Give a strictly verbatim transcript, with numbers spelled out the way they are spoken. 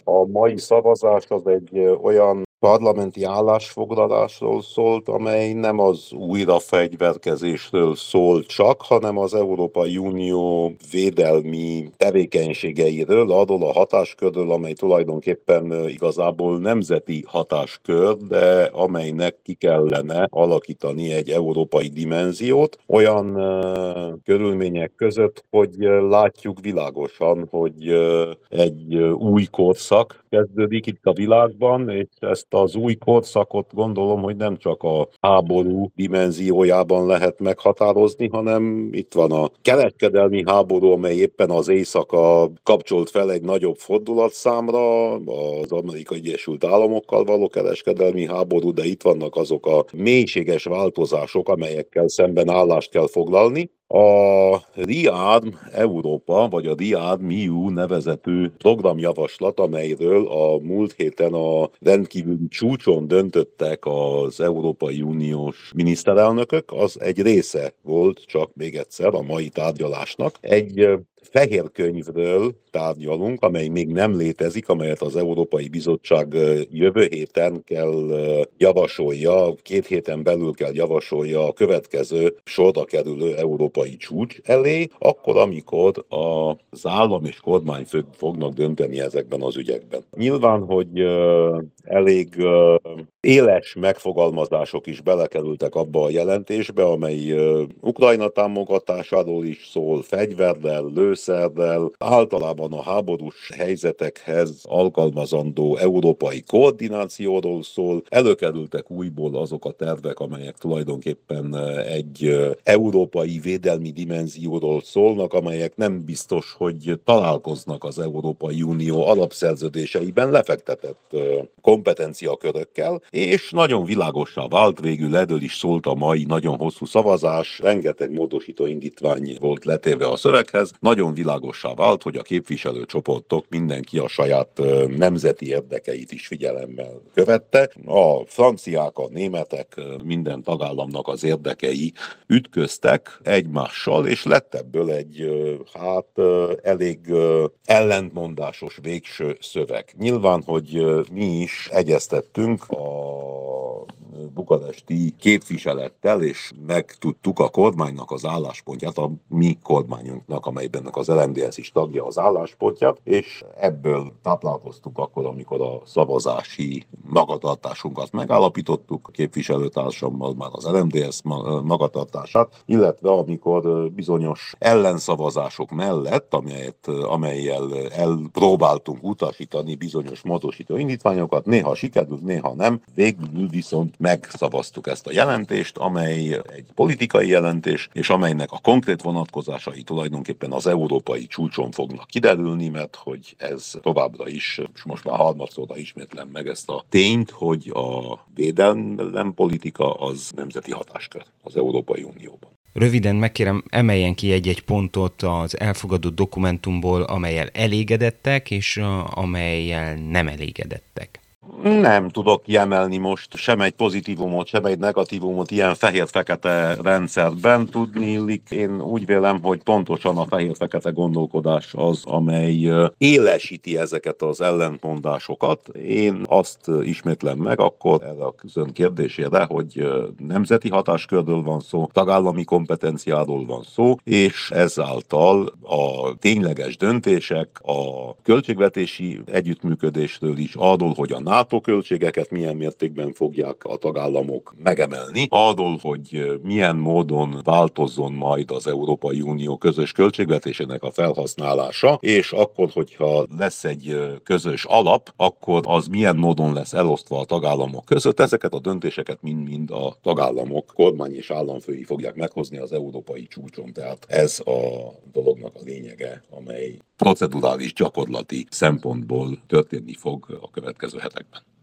A mai szavazás az egy olyan parlamenti állásfoglalásról szólt, amely nem az újrafegyverkezésről szólt csak, hanem az Európai Unió védelmi tevékenységeiről, arról a hatáskörről, amely tulajdonképpen igazából nemzeti hatáskör, de amelynek ki kellene alakítani egy európai dimenziót, olyan uh, körülmények között, hogy látjuk világosan, hogy uh, egy uh, új korszak kezdődik itt a világban, és ezt az új korszakot gondolom, hogy nem csak a háború dimenziójában lehet meghatározni, hanem itt van a kereskedelmi háború, amely éppen az éjszaka kapcsolt fel egy nagyobb fordulatszámra, az Amerikai Egyesült Államokkal való kereskedelmi háború, de itt vannak azok a mélységes változások, amelyekkel szemben állást kell foglalni. A RIAD Európa, vagy a RIAD em i u nevezetű programjavaslat, amelyről a múlt héten a rendkívüli csúcson döntöttek az Európai Uniós miniszterelnökök, az egy része volt, csak még egyszer a mai tárgyalásnak. Egy fehér könyvről tárgyalunk, amely még nem létezik, amelyet az Európai Bizottság jövő héten kell javasolja, két héten belül kell javasolja a következő sorra kerülő európai csúcs elé, akkor, amikor az állam és kormányfők fognak dönteni ezekben az ügyekben. Nyilván, hogy elég éles megfogalmazások is belekerültek abba a jelentésbe, amely Ukrajna támogatásáról is szól, fegyverrel, lőszerrel, általában a háborús helyzetekhez alkalmazandó európai koordinációról szól. Előkerültek újból azok a tervek, amelyek tulajdonképpen egy európai védelmi dimenzióról szólnak, amelyek nem biztos, hogy találkoznak az Európai Unió alapszerződéseiben lefektetett kompetenciakörökkel, és nagyon világossá vált, végül erről is szólt a mai nagyon hosszú szavazás, rengeteg módosító indítvány volt letéve a szöveghez, nagyon világossá vált, hogy a képviselőcsoportok mindenki a saját nemzeti érdekeit is figyelemmel követte. A franciák, a németek, minden tagállamnak az érdekei ütköztek egymással, és lett ebből egy hát elég ellentmondásos végső szöveg. Nyilván, hogy mi is egyeztettünk a bukaresti képviselettel, és megtudtuk a kormánynak az álláspontját, a mi kormányunknak, amelyben az el em dé es is tagja az álláspontját, és ebből táplálkoztuk akkor, amikor a szavazási magatartásunkat megállapítottuk, a képviselőtársammal már az el em dé es magatartását, illetve amikor bizonyos ellenszavazások mellett, amelyet, amelyel elpróbáltunk utasítani bizonyos módosító indítványokat, néha sikerült, néha nem, végül viszont megszavaztuk ezt a jelentést, amely egy politikai jelentés, és amelynek a konkrét vonatkozásai tulajdonképpen az európai csúcson fognak kiderülni, mert hogy ez továbbra is, és most már harmadszorra ismétlem meg ezt a tényt, hogy a védelempolitika az nemzeti hatáskör az Európai Unióban. Röviden megkérem, emeljen ki egy-egy pontot az elfogadott dokumentumból, amellyel elégedettek, és amellyel nem elégedettek. Nem tudok kiemelni most sem egy pozitívumot, sem egy negatívumot ilyen fehér-fekete rendszerben. Tudni illik, én úgy vélem, hogy pontosan a fehér-fekete gondolkodás az, amely élesíti ezeket az ellentmondásokat. Én azt ismétlem meg akkor erre a ön kérdésére, hogy nemzeti hatáskörről van szó, tagállami kompetenciáról van szó, és ezáltal a tényleges döntések a költségvetési együttműködésről is, arról, hogy a NATO költségeket milyen mértékben fogják a tagállamok megemelni, arról, hogy milyen módon változzon majd az Európai Unió közös költségvetésének a felhasználása, és akkor, hogyha lesz egy közös alap, akkor az milyen módon lesz elosztva a tagállamok között. Ezeket a döntéseket mind-mind a tagállamok kormány és államfői fogják meghozni az európai csúcson. Tehát ez a dolognak a lényege, amely procedurális, gyakorlati szempontból történni fog a következő hetekben.